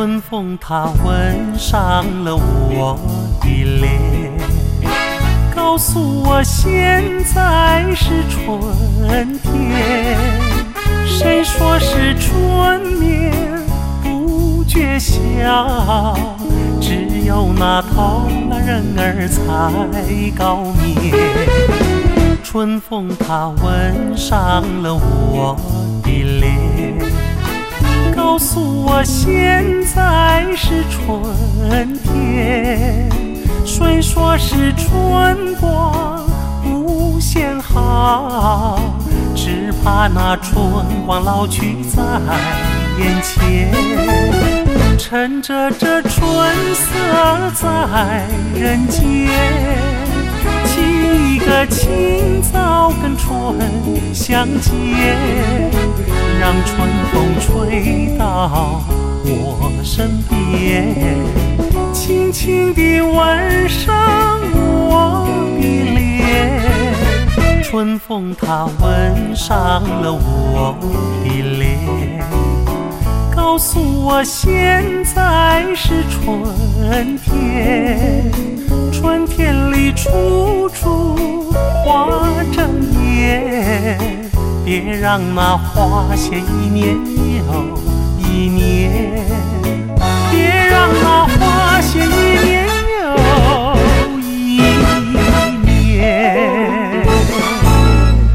春风它吻上了我的脸，告诉我现在是春天。谁说是春眠不觉晓？只有那偷懒人儿才高眠。春风它吻上了我的脸，告诉我现在是春天。谁说是春光无限好？只怕那春光老去在眼前。趁着这春色在人间，起一个清早跟春相见，让春风吹到我身边，轻轻地吻上我的脸。春风它吻上了我的脸，告诉我现在是春天。春天里处处花争艳，别让那花谢一年又一年，别让那花谢一